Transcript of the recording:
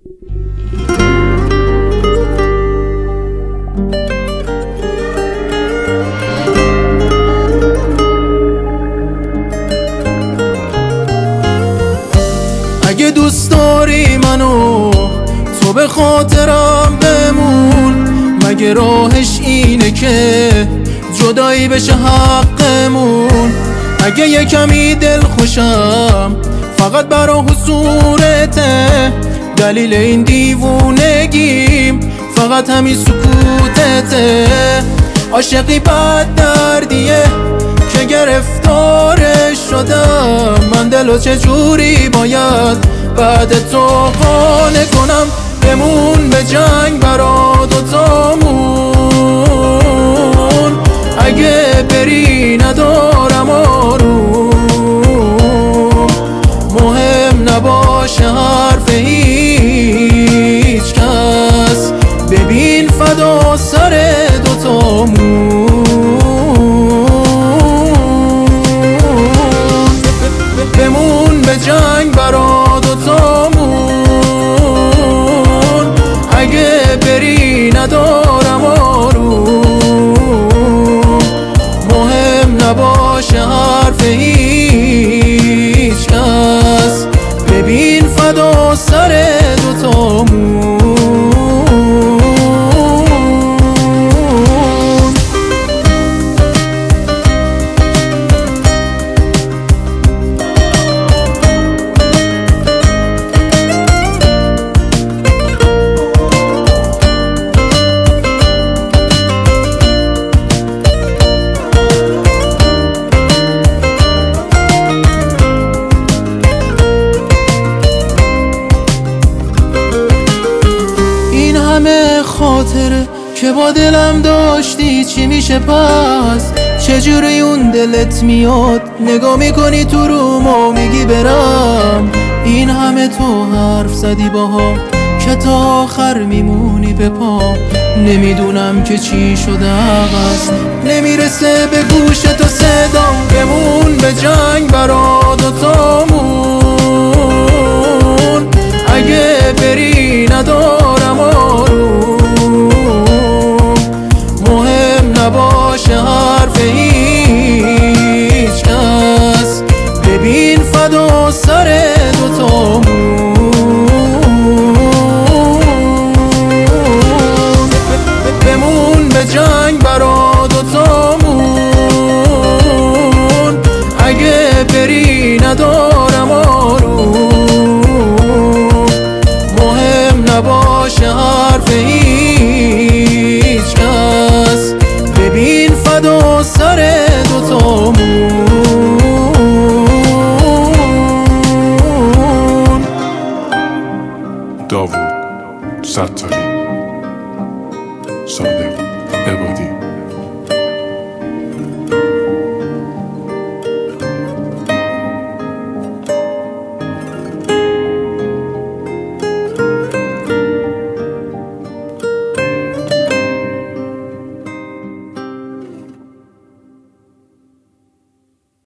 اگه دوست داری منو تو به خاطرم بمون، مگه راهش اینه که جدایی بشه حقمون؟ اگه یه کمی دل خوشم فقط برا حضورته، دلیل این دیوونگیم فقط همین سکوتته. عاشقی بد دردیه که گرفتارش شدم، من دلو چجوری باید بعد تو قانع کنم؟ بمون به جنگ برا دوتامون، اگه بری ندارم آروم، مهم نباشه حرف هیچ کس، ببین فدا سر دوتامون. بمون به جنگ برا دوتامون، اگه بری ندارم آروم، مهم نباشه حرف هیچ کس، ببین فدا سر دوتامون. همه خاطره که با دلم داشتی چی میشه پس؟ چجوری اون دلت میاد نگاه میکنی تو روم و میگی برم؟ این همه تو حرف زدی باها که تا آخر میمونی به پا، نمیدونم که چی شده عوض نمیرسه به گوش تو صدام. بمون به جنگ برا دوتامون، اگه بری ندارم آروم، مهم نباشه حرف هیچ کس، ببین فدا سر دوتامون. بمون به جنگ برا دوتامون، اگه بری ندارم آروم، مهم نباشه حرف هیچ کس، ببین فدا سر دوتامون. داوود ستاری، صادق.